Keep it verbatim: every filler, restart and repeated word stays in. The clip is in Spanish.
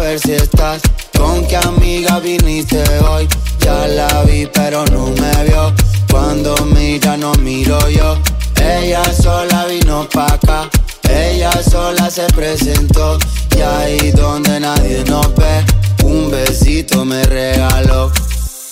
ver si estás. ¿Con qué amiga viniste hoy? Ya la vi pero no me vio. Cuando mira no miro yo.